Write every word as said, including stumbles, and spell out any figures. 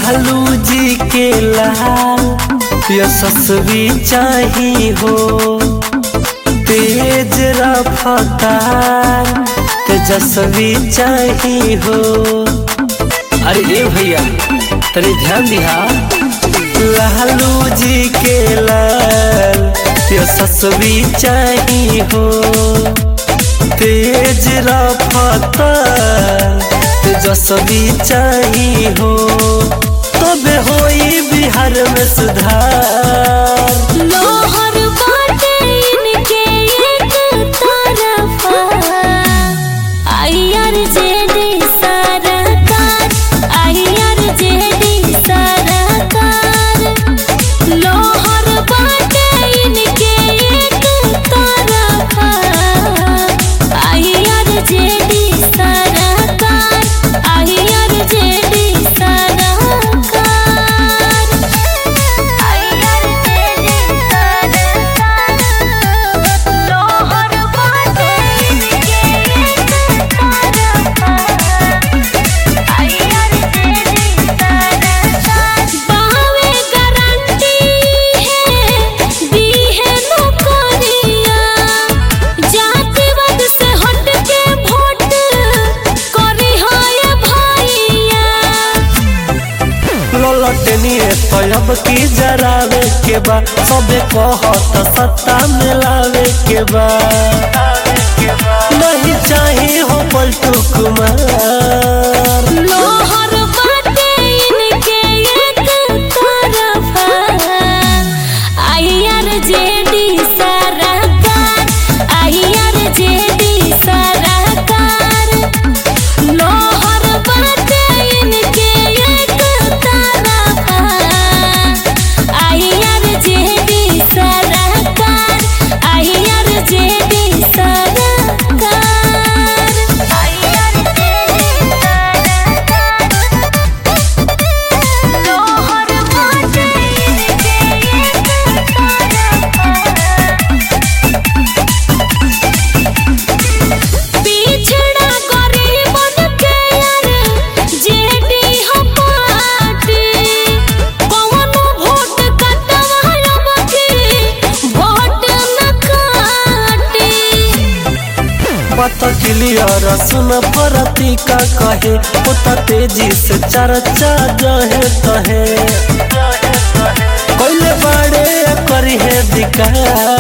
लालू जी के लाल यशस्वी चाही हो, तेज रफ्तार तेजस्वी चाही हो। अरे ए भैया तनी ध्यान दिहा, लालू जी के लाल यशस्वी चाही हो, तेज रफ्तार तेजस्वी चाही हो, तबे होई बिहार में सुधार। लोहर बाटे इनके एक तरफा, आईआरजेडी सरकार, आईआरजेडी सरकार। लोहर बाटे इनके एक तरफा, आईआरजेडी सरकार, आईआरजेडी सरकार। आईआरजेडी सरकार, लोहर बाटे इनके एक तरफा, आईआरजेडी सरकार। बावे गारंटी है दी है नौकरिया, जातिवाद से हट के वोट करी है भैया। ललटनिए तब की जरावे के बा, सबे कहत सत्ता मिलावे के बा, नहीं चाही हो पलटू कुमार। लोहर बाटे इनके एक तरफा, आईआरजेडी सरकार, आईआरजेडी सरकार। लोहर बाटे इनके एक तरफा, आईआरजेडी सरकार, आईआरजेडी सरकार। लोहर बाटे इनके एक तरफा, पिछड़ा गरीबन के यार जेडी हो पार्टी। कौनो वोट कटवायब की वोट न काटी। पता क्लियर सुन परती का कहे, होता तेजी से चर्चा जहे तहे, कोइले बड़े करी है दिका।